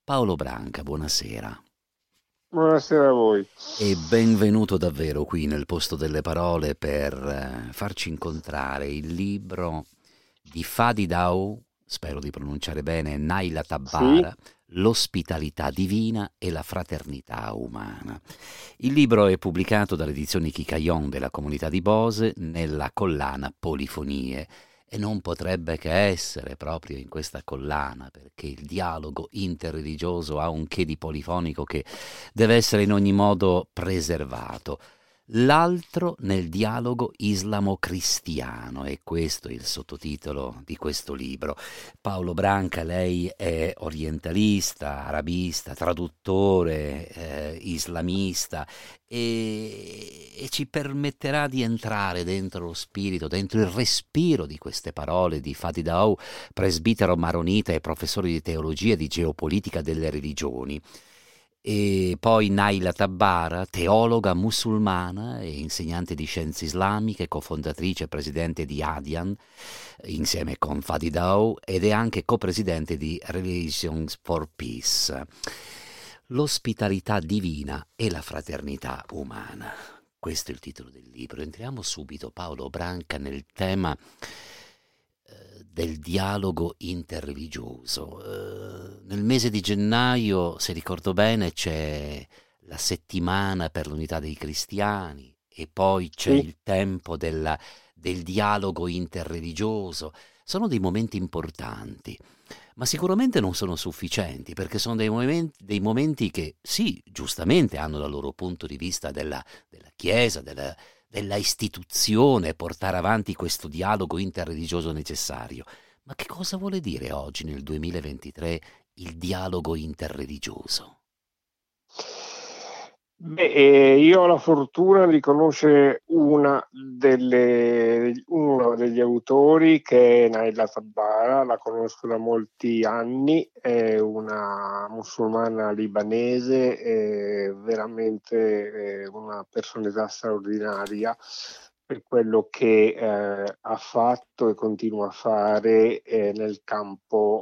Paolo Branca, buonasera. Buonasera a voi. E benvenuto davvero qui nel posto delle parole per farci incontrare il libro di Fadi Daou, spero di pronunciare bene, Naila Sì, Tabbara, L'ospitalità divina e la fraternità umana. Il libro è pubblicato dalle edizioni Chicaion della Comunità di Bose nella collana Polifonie e non potrebbe che essere proprio in questa collana, perché il dialogo interreligioso ha un che di polifonico che deve essere in ogni modo preservato. L'altro nel dialogo islamo-cristiano, e questo è il sottotitolo di questo libro. Paolo Branca, lei è orientalista, arabista, traduttore, islamista e ci permetterà di entrare dentro lo spirito, dentro il respiro di queste parole di Fadi Daou, presbitero maronita e professore di teologia e di geopolitica delle religioni. E poi Naila Tabbara, teologa musulmana e insegnante di scienze islamiche, cofondatrice e presidente di ADIAN, insieme con Fadi Daou, ed è anche copresidente di Relations for Peace. L'ospitalità divina e la fraternità umana. Questo è il titolo del libro. Entriamo subito, Paolo Branca, nel tema del dialogo interreligioso. Nel mese di gennaio, se ricordo bene, c'è la settimana per l'unità dei cristiani e poi c'è sì. il tempo del dialogo interreligioso. Sono dei momenti importanti, ma sicuramente non sono sufficienti perché sono dei momenti che sì, giustamente hanno dal loro punto di vista della Chiesa, della istituzione portare avanti questo dialogo interreligioso necessario. Ma che cosa vuole dire oggi, nel 2023, il dialogo interreligioso? Beh, io ho la fortuna di conoscere uno degli autori che è Naila Tabbara, la conosco da molti anni, è una musulmana libanese, è veramente una personalità straordinaria per quello che ha fatto e continua a fare nel campo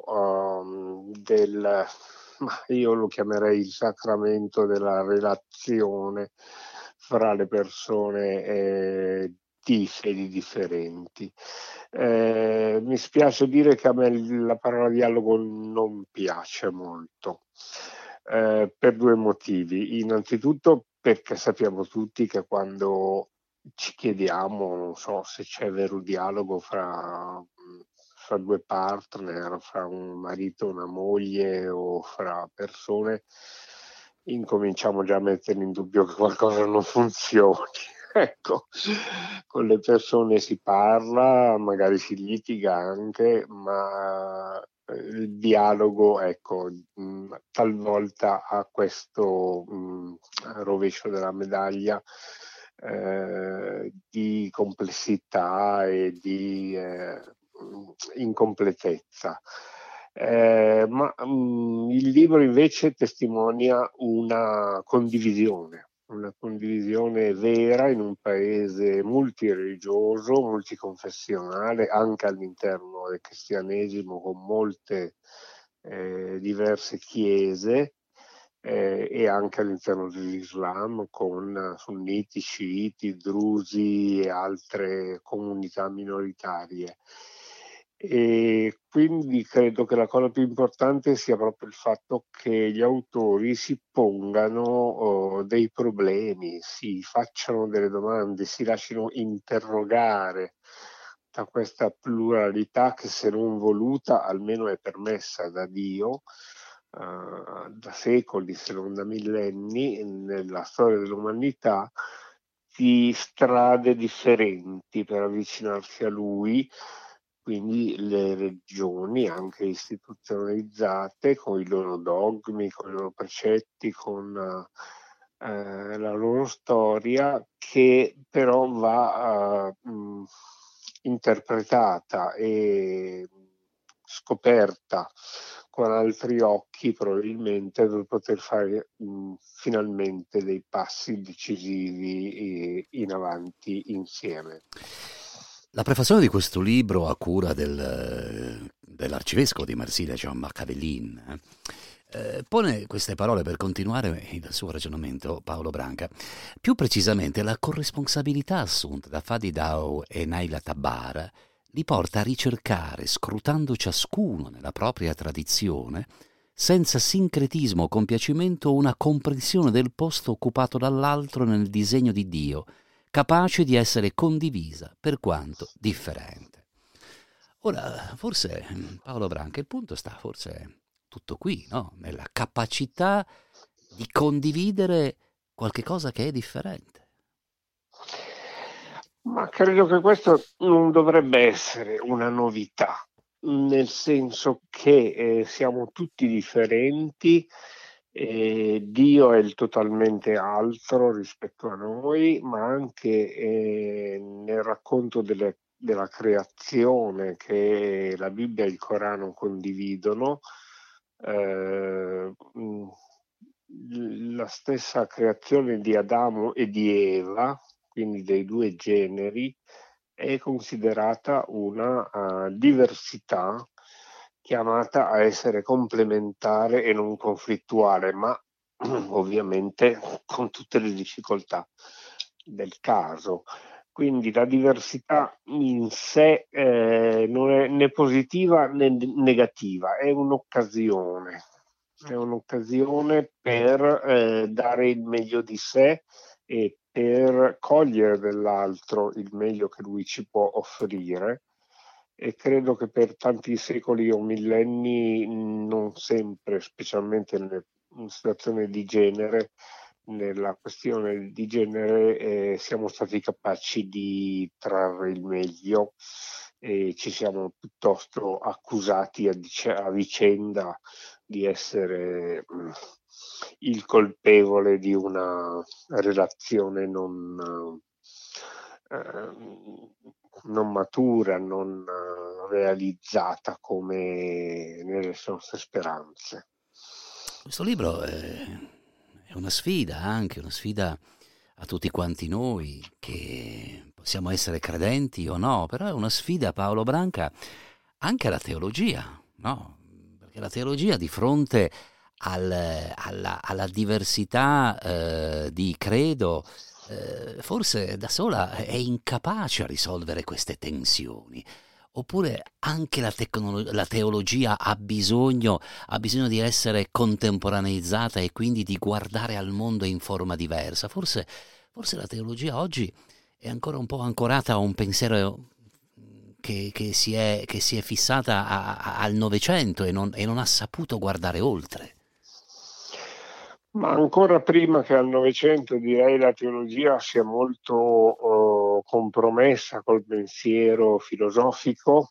ma io lo chiamerei il sacramento della relazione fra le persone di fedi differenti. Mi spiace dire che a me la parola dialogo non piace molto, per due motivi. Innanzitutto perché sappiamo tutti che quando ci chiediamo, non so, se c'è vero dialogo fra due partner, fra un marito e una moglie o fra persone, incominciamo già a mettere in dubbio che qualcosa non funzioni. Ecco, con le persone si parla, magari si litiga anche, ma il dialogo, ecco, talvolta ha questo rovescio della medaglia di complessità e di incompletezza. Il libro invece testimonia una condivisione vera in un paese multireligioso, multiconfessionale, anche all'interno del cristianesimo, con molte diverse chiese, e anche all'interno dell'Islam con sunniti, sciiti, drusi e altre comunità minoritarie. E quindi credo che la cosa più importante sia proprio il fatto che gli autori si pongano dei problemi, si facciano delle domande, si lasciano interrogare da questa pluralità che, se non voluta, almeno è permessa da Dio da secoli, se non da millenni, nella storia dell'umanità, di strade differenti per avvicinarsi a Lui. Quindi le religioni, anche istituzionalizzate, con i loro dogmi, con i loro precetti, con la loro storia, che però va interpretata e scoperta con altri occhi, probabilmente, per poter fare finalmente dei passi decisivi in avanti insieme. La prefazione di questo libro a cura dell'arcivescovo di Marsiglia, Jean-Marc Avelin, Pone queste parole per continuare il suo ragionamento Paolo Branca. Più precisamente, la corresponsabilità assunta da Fadi Dao e Naila Tabara li porta a ricercare, scrutando ciascuno nella propria tradizione, senza sincretismo o compiacimento, una comprensione del posto occupato dall'altro nel disegno di Dio, capace di essere condivisa per quanto differente. Ora, forse, Paolo Branca, il punto sta forse tutto qui, no? Nella capacità di condividere qualche cosa che è differente. Ma credo che questo non dovrebbe essere una novità, nel senso che siamo tutti differenti, Dio è il totalmente altro rispetto a noi, ma anche nel racconto della creazione che la Bibbia e il Corano condividono, la stessa creazione di Adamo e di Eva, quindi dei due generi, è considerata una diversità chiamata a essere complementare e non conflittuale, ma ovviamente con tutte le difficoltà del caso. Quindi la diversità in sé non è né positiva né negativa, è un'occasione per dare il meglio di sé e per cogliere dell'altro il meglio che lui ci può offrire. E credo che per tanti secoli o millenni, non sempre, specialmente in situazioni di genere, nella questione di genere, siamo stati capaci di trarre il meglio e ci siamo piuttosto accusati a vicenda di essere il colpevole di una relazione non matura, non realizzata come nelle nostre speranze. Questo libro è una sfida, anche una sfida a tutti quanti noi, che possiamo essere credenti o no, però è una sfida, Paolo Branca, anche alla teologia, no? Perché la teologia di fronte alla diversità di credo, forse da sola è incapace a risolvere queste tensioni. Oppure anche la teologia ha bisogno di essere contemporaneizzata e quindi di guardare al mondo in forma diversa. Forse la teologia oggi è ancora un po' ancorata a un pensiero che si è fissata al Novecento e non ha saputo guardare oltre. Ma ancora prima che al Novecento, direi, la teologia sia molto compromessa col pensiero filosofico,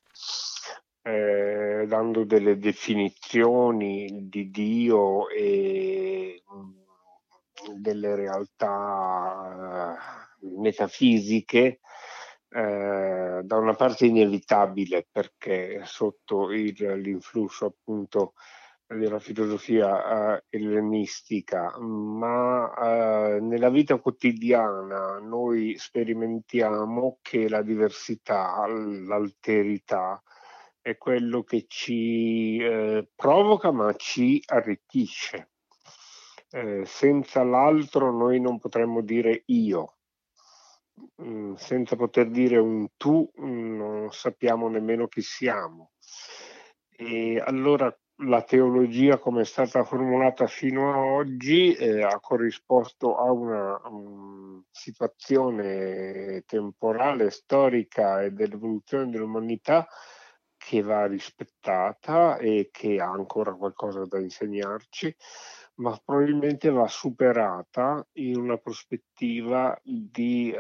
dando delle definizioni di Dio e delle realtà metafisiche, da una parte inevitabile, perché sotto l'influsso appunto della filosofia ellenistica, ma nella vita quotidiana noi sperimentiamo che la diversità, l'alterità è quello che ci provoca ma ci arricchisce. Senza l'altro noi non potremmo dire io. Senza poter dire un tu, non sappiamo nemmeno chi siamo. E allora la teologia, come è stata formulata fino ad oggi, ha corrisposto a una situazione temporale, storica e dell'evoluzione dell'umanità che va rispettata e che ha ancora qualcosa da insegnarci, ma probabilmente va superata in una prospettiva di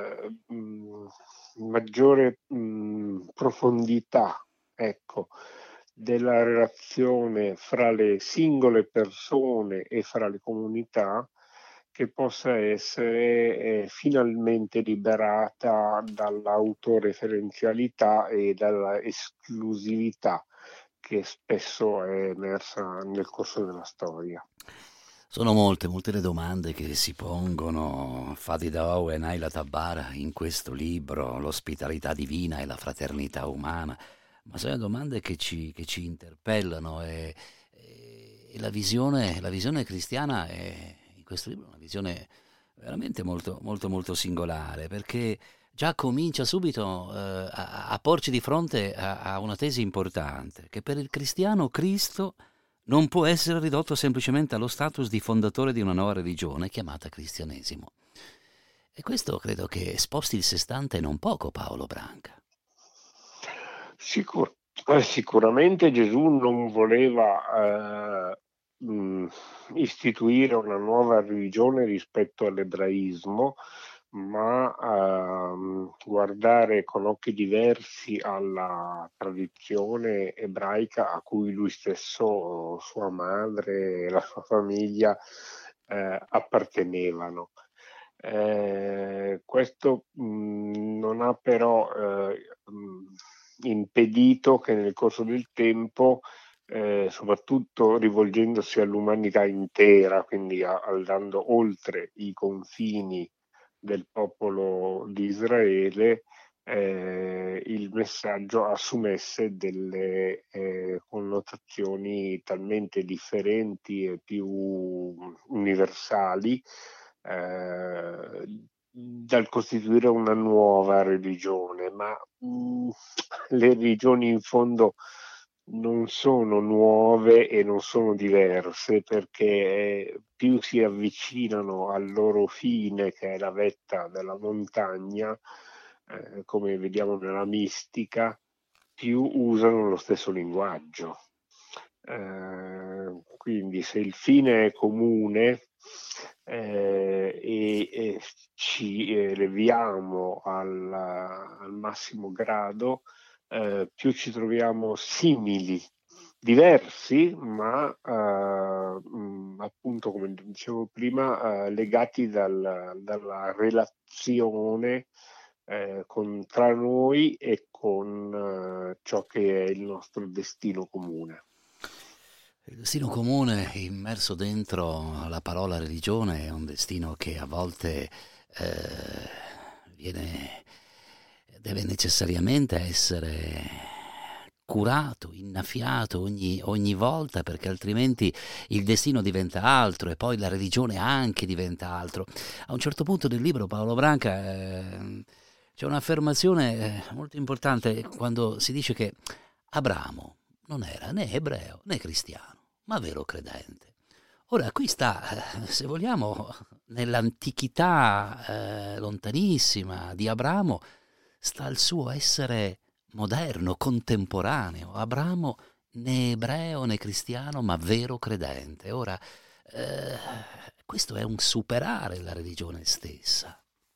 maggiore profondità, ecco, della relazione fra le singole persone e fra le comunità, che possa essere finalmente liberata dall'autoreferenzialità e dalla esclusività che spesso è emersa nel corso della storia. Sono molte le domande che si pongono Fadi Dao e Naila Tabara in questo libro, l'ospitalità divina e la fraternità umana, ma sono domande che ci interpellano e la visione cristiana è, in questo libro, una visione veramente molto, molto, molto singolare, perché già comincia subito a porci di fronte a una tesi importante, che per il cristiano Cristo non può essere ridotto semplicemente allo status di fondatore di una nuova religione chiamata cristianesimo. E questo credo che sposti il sestante e non poco Paolo Branca. Sicuramente Gesù non voleva istituire una nuova religione rispetto all'ebraismo, ma guardare con occhi diversi alla tradizione ebraica a cui lui stesso, sua madre e la sua famiglia appartenevano. Questo non ha però impedito che nel corso del tempo, soprattutto rivolgendosi all'umanità intera, quindi andando oltre i confini del popolo di Israele, il messaggio assumesse delle connotazioni talmente differenti e più universali dal costituire una nuova religione, ma le religioni in fondo non sono nuove e non sono diverse, perché più si avvicinano al loro fine, che è la vetta della montagna, come vediamo nella mistica, più usano lo stesso linguaggio. Quindi se il fine è comune e ci leviamo al massimo grado, più ci troviamo simili, diversi, ma appunto, come dicevo prima, legati dalla relazione tra noi e con ciò che è il nostro destino comune. Il destino comune immerso dentro la parola religione è un destino che a volte viene, deve necessariamente essere curato, innaffiato ogni volta, perché altrimenti il destino diventa altro e poi la religione anche diventa altro. A un certo punto del libro Paolo Branca c'è un'affermazione molto importante quando si dice che Abramo non era né ebreo né cristiano, ma vero credente. Ora, qui sta, se vogliamo, nell'antichità lontanissima di Abramo, sta il suo essere moderno, contemporaneo. Abramo né ebreo né cristiano, ma vero credente. Ora, eh, questo è un superare la religione stessa.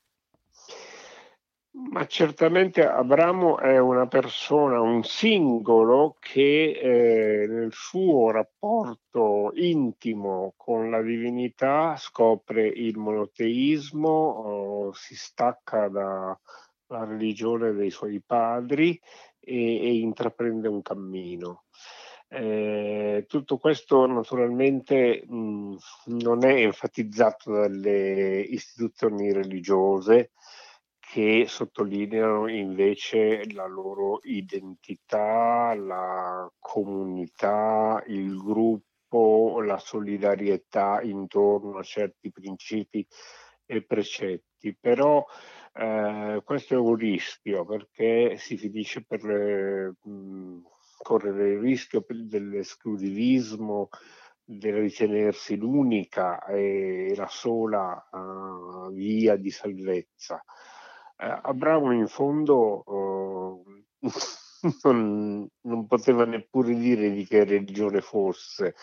Ma certamente Abramo è una persona, un singolo che nel suo rapporto intimo con la divinità scopre il monoteismo, si stacca dalla religione dei suoi padri e intraprende un cammino. Tutto questo naturalmente non è enfatizzato dalle istituzioni religiose, che sottolineano invece la loro identità, la comunità, il gruppo, la solidarietà intorno a certi principi e precetti. Però questo è un rischio, perché si finisce per correre il rischio dell'esclusivismo, del ritenersi l'unica e la sola via di salvezza. Abramo in fondo non poteva neppure dire di che religione fosse,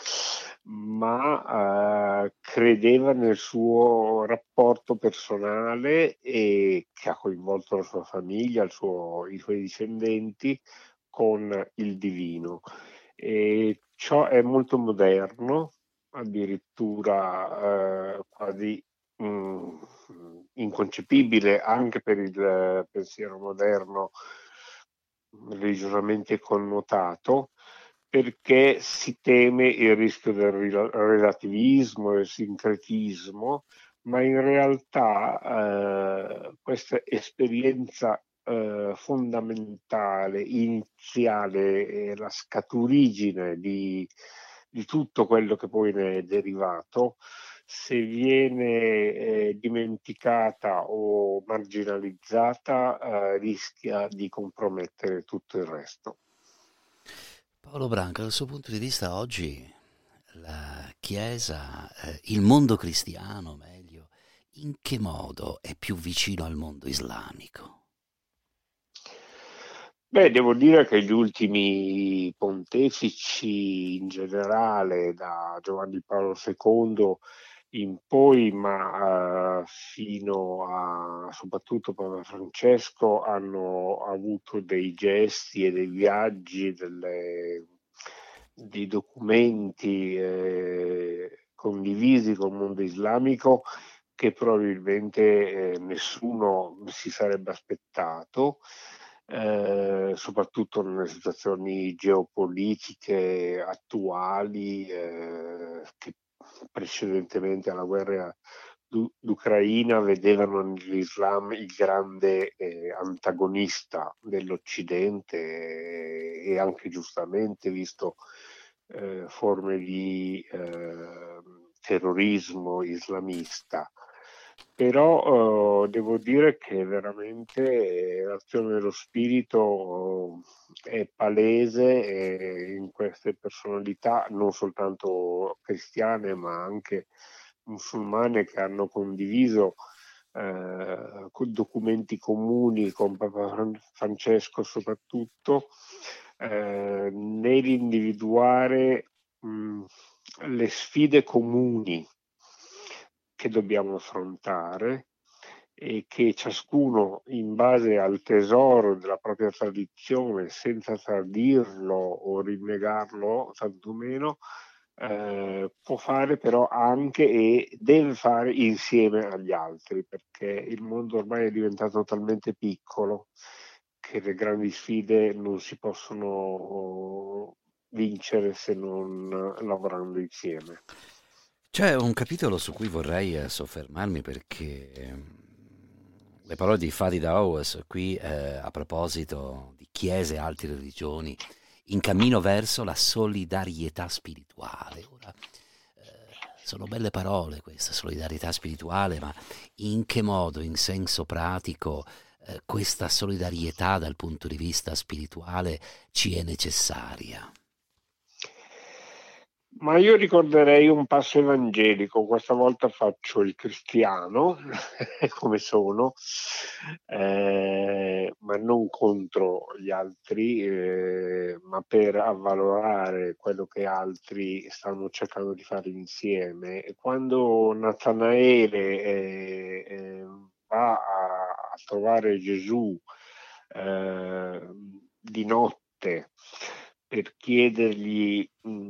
ma credeva nel suo rapporto personale e che ha coinvolto la sua famiglia, i suoi discendenti con il divino. E ciò è molto moderno, addirittura quasi inconcepibile anche per il pensiero moderno religiosamente connotato, perché si teme il rischio del relativismo, del sincretismo, ma in realtà questa esperienza fondamentale, iniziale, la scaturigine di tutto quello che poi ne è derivato, se viene dimenticata o marginalizzata, rischia di compromettere tutto il resto. Paolo Branca, dal suo punto di vista oggi la Chiesa, il mondo cristiano meglio, in che modo è più vicino al mondo islamico? Beh, devo dire che gli ultimi pontefici in generale, da Giovanni Paolo II in poi, ma fino a soprattutto Papa Francesco, hanno avuto dei gesti e dei viaggi, dei documenti condivisi col mondo islamico che probabilmente nessuno si sarebbe aspettato, soprattutto nelle situazioni geopolitiche attuali che precedentemente alla guerra d'Ucraina vedevano nell'Islam il grande antagonista dell'Occidente e anche giustamente visto forme di terrorismo islamista. Però devo dire che veramente l'azione dello spirito è palese in queste personalità, non soltanto cristiane, ma anche musulmane che hanno condiviso documenti comuni con Papa Francesco soprattutto, nell'individuare le sfide comuni che dobbiamo affrontare e che ciascuno, in base al tesoro della propria tradizione, senza tradirlo o rinnegarlo, tantomeno, può fare però anche e deve fare insieme agli altri, perché il mondo ormai è diventato talmente piccolo che le grandi sfide non si possono vincere se non lavorando insieme. C'è un capitolo su cui vorrei soffermarmi perché le parole di Farid Hawes qui a proposito di chiese e altre religioni in cammino verso la solidarietà spirituale. Ora, sono belle parole questa solidarietà spirituale, ma in che modo, in senso pratico, questa solidarietà dal punto di vista spirituale ci è necessaria? Ma io ricorderei un passo evangelico, questa volta faccio il cristiano, come sono, ma non contro gli altri, ma per avvalorare quello che altri stanno cercando di fare insieme. E quando Natanaele va a trovare Gesù di notte per chiedergli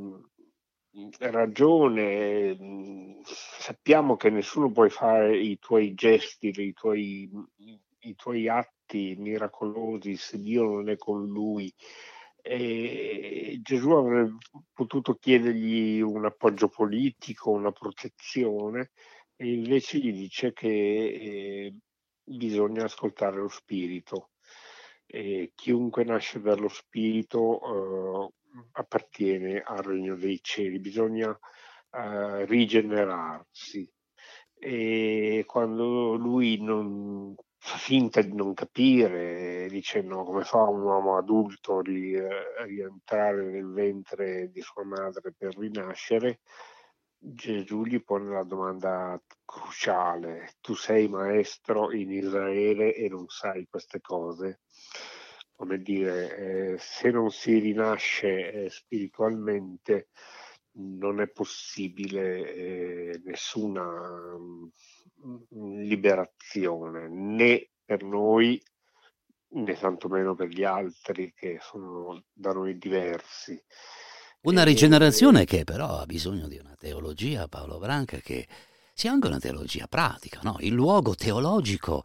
ragione, sappiamo che nessuno può fare i tuoi gesti, i tuoi atti miracolosi se Dio non è con lui. E Gesù avrebbe potuto chiedergli un appoggio politico, una protezione, e invece gli dice che bisogna ascoltare lo spirito. E chiunque nasce dallo spirito appartiene al regno dei cieli, bisogna rigenerarsi. E quando lui non fa finta di non capire, dice no, come fa un uomo adulto a rientrare nel ventre di sua madre per rinascere, Gesù gli pone la domanda cruciale: tu sei maestro in Israele e non sai queste cose? Come dire, se non si rinasce spiritualmente non è possibile nessuna liberazione, né per noi né tantomeno per gli altri che sono da noi diversi. Una rigenerazione che però ha bisogno di una teologia, Paolo Branca, che sia anche una teologia pratica, no? Il luogo teologico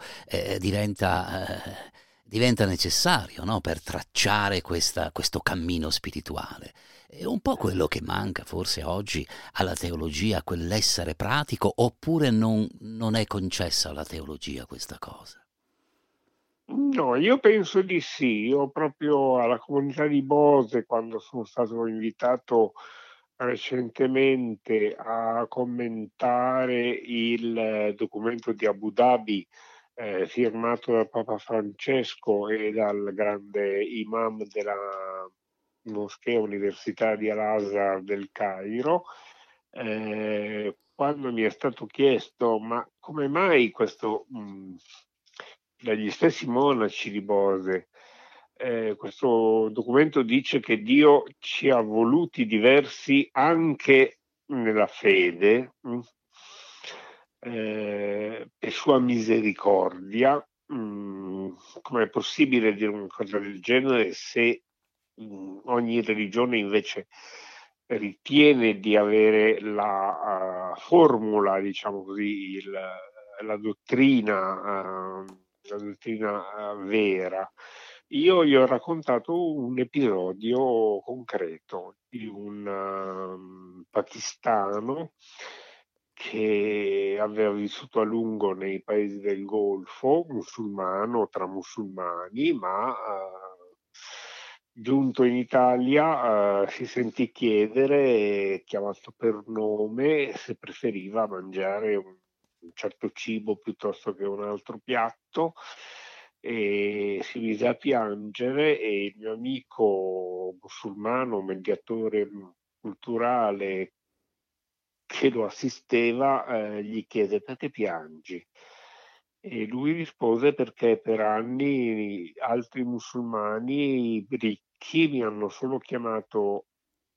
diventa necessario, no? Per tracciare questo cammino spirituale. È un po' quello che manca forse oggi alla teologia, quell'essere pratico, oppure non è concessa alla teologia questa cosa? No, io penso di sì. Io proprio alla comunità di Bose, quando sono stato invitato recentemente a commentare il documento di Abu Dhabi firmato dal Papa Francesco e dal grande imam della Moschea Università di Al-Azhar del Cairo, quando mi è stato chiesto ma come mai questo dagli stessi monaci di Bose. Questo documento dice che Dio ci ha voluti diversi anche nella fede, per sua misericordia. Com'è possibile dire una cosa del genere se ogni religione invece ritiene di avere la formula, diciamo così, la dottrina vera. Io gli ho raccontato un episodio concreto di un pakistano che aveva vissuto a lungo nei paesi del Golfo, musulmano tra musulmani, ma giunto in Italia si sentì chiedere, chiamato per nome, se preferiva mangiare un certo cibo piuttosto che un altro piatto, e si mise a piangere e il mio amico musulmano, mediatore culturale che lo assisteva, gli chiese perché piangi? E lui rispose perché per anni altri musulmani ricchi mi hanno solo chiamato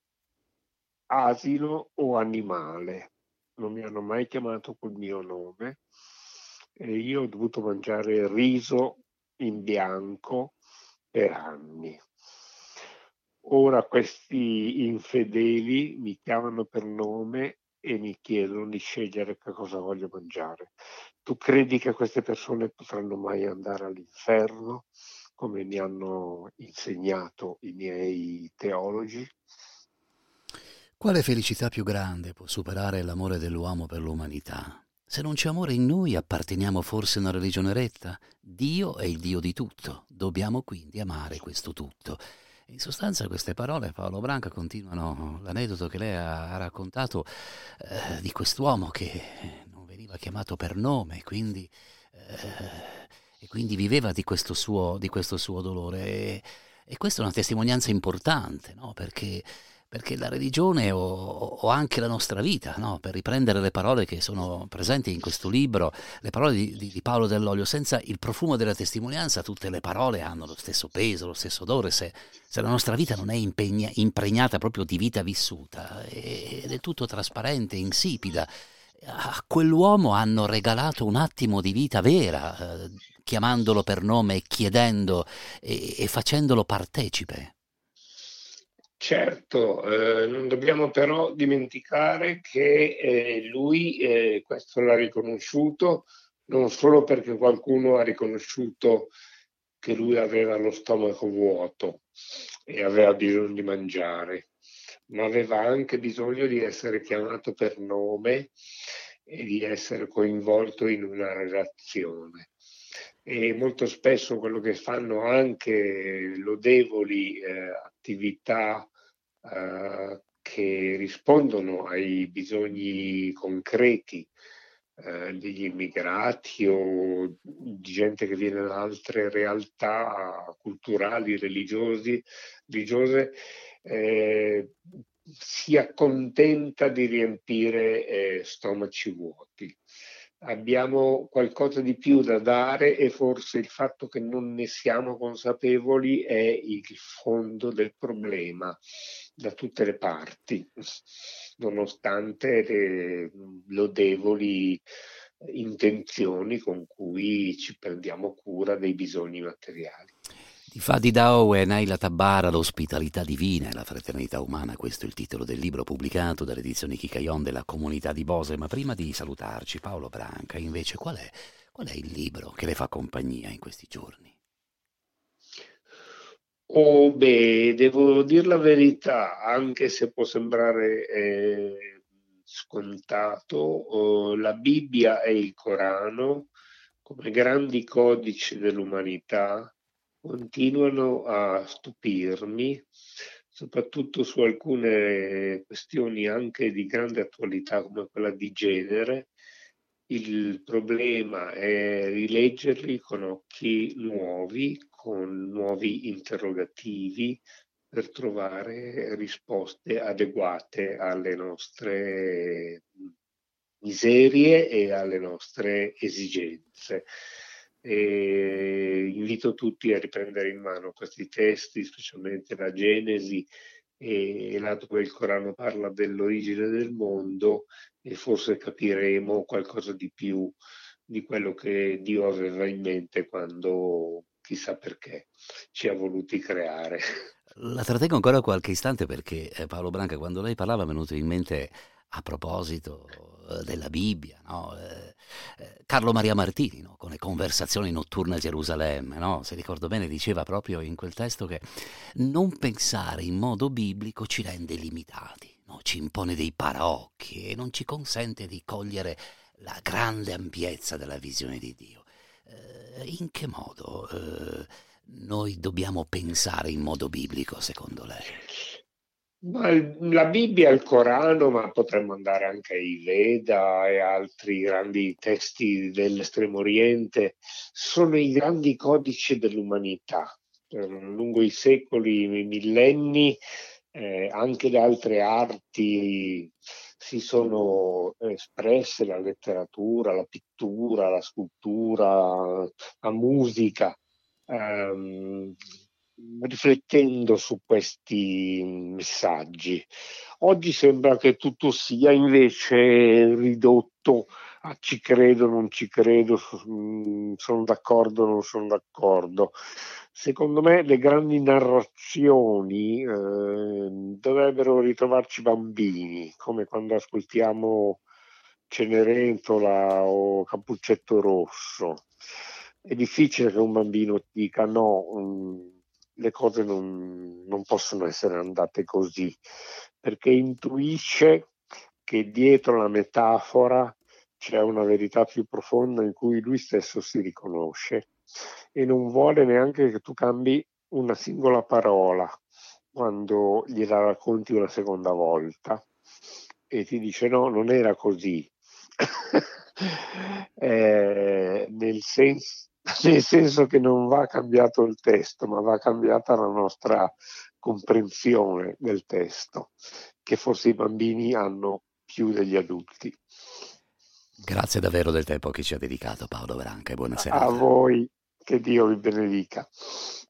asino o animale, non mi hanno mai chiamato col mio nome e io ho dovuto mangiare riso in bianco per anni. Ora questi infedeli mi chiamano per nome e mi chiedono di scegliere che cosa voglio mangiare. Tu credi che queste persone potranno mai andare all'inferno, come mi hanno insegnato i miei teologi? Quale felicità più grande può superare l'amore dell'uomo per l'umanità? Se non c'è amore in noi, apparteniamo forse a una religione retta? Dio è il Dio di tutto, dobbiamo quindi amare questo tutto. In sostanza queste parole, Paolo Branca, continuano l'aneddoto che lei ha raccontato di quest'uomo che non veniva chiamato per nome, e quindi viveva di questo suo dolore. E questa è una testimonianza importante, no? Perché la religione o anche la nostra vita, no? Per riprendere le parole che sono presenti in questo libro, le parole di Paolo Dell'Olio, senza il profumo della testimonianza tutte le parole hanno lo stesso peso, lo stesso odore, se la nostra vita non è impregnata proprio di vita vissuta, ed è tutto trasparente, insipida. A quell'uomo hanno regalato un attimo di vita vera, chiamandolo per nome, chiedendo e facendolo partecipe. Certo, non dobbiamo però dimenticare che lui questo l'ha riconosciuto non solo perché qualcuno ha riconosciuto che lui aveva lo stomaco vuoto e aveva bisogno di mangiare, ma aveva anche bisogno di essere chiamato per nome e di essere coinvolto in una relazione. E molto spesso quello che fanno anche lodevoli attività che rispondono ai bisogni concreti degli immigrati o di gente che viene da altre realtà culturali, religiose, si accontenta di riempire stomaci vuoti. Abbiamo qualcosa di più da dare e forse il fatto che non ne siamo consapevoli è il fondo del problema da tutte le parti, nonostante le lodevoli intenzioni con cui ci prendiamo cura dei bisogni materiali. Di Fadi Dao e Naila Tabbara, l'ospitalità divina e la fraternità umana, questo è il titolo del libro pubblicato dalle edizioni Chicaion della Comunità di Bose. Ma prima di salutarci, Paolo Branca, invece, qual è il libro che le fa compagnia in questi giorni? Oh, beh, devo dire la verità, anche se può sembrare scontato, la Bibbia e il Corano, come grandi codici dell'umanità, continuano a stupirmi, soprattutto su alcune questioni anche di grande attualità come quella di genere. Il problema è rileggerli con occhi nuovi, con nuovi interrogativi, per trovare risposte adeguate alle nostre miserie e alle nostre esigenze. E invito tutti a riprendere in mano questi testi, specialmente la Genesi e là dove il Corano parla dell'origine del mondo, e forse capiremo qualcosa di più di quello che Dio aveva in mente quando, chissà perché, ci ha voluti creare. La trattengo ancora qualche istante perché Paolo Branca, quando lei parlava, mi è venuto in mente a proposito della Bibbia, no? Carlo Maria Martini, no? Con le conversazioni notturne a Gerusalemme, no? Se ricordo bene, diceva proprio in quel testo che non pensare in modo biblico ci rende limitati, no? Ci impone dei paraocchi e non ci consente di cogliere la grande ampiezza della visione di Dio. In che modo noi dobbiamo pensare in modo biblico, secondo lei? Ma la Bibbia, il Corano, ma potremmo andare anche ai Veda e altri grandi testi dell'Estremo Oriente, sono i grandi codici dell'umanità. Lungo i secoli, i millenni, anche le altre arti si sono espresse, la letteratura, la pittura, la scultura, la musica, ehm, riflettendo su questi messaggi. Oggi sembra che tutto sia invece ridotto a ci credo, non ci credo, sono d'accordo, non sono d'accordo. Secondo me le grandi narrazioni dovrebbero ritrovarci bambini, come quando ascoltiamo Cenerentola o Cappuccetto Rosso. È difficile che un bambino dica no, le cose non possono essere andate così, perché intuisce che dietro la metafora c'è una verità più profonda in cui lui stesso si riconosce e non vuole neanche che tu cambi una singola parola quando gliela racconti una seconda volta e ti dice no, non era così. Nel senso che non va cambiato il testo, ma va cambiata la nostra comprensione del testo, che forse i bambini hanno più degli adulti. Grazie davvero del tempo che ci ha dedicato Paolo Branca e buona A serata. voi, che Dio vi benedica.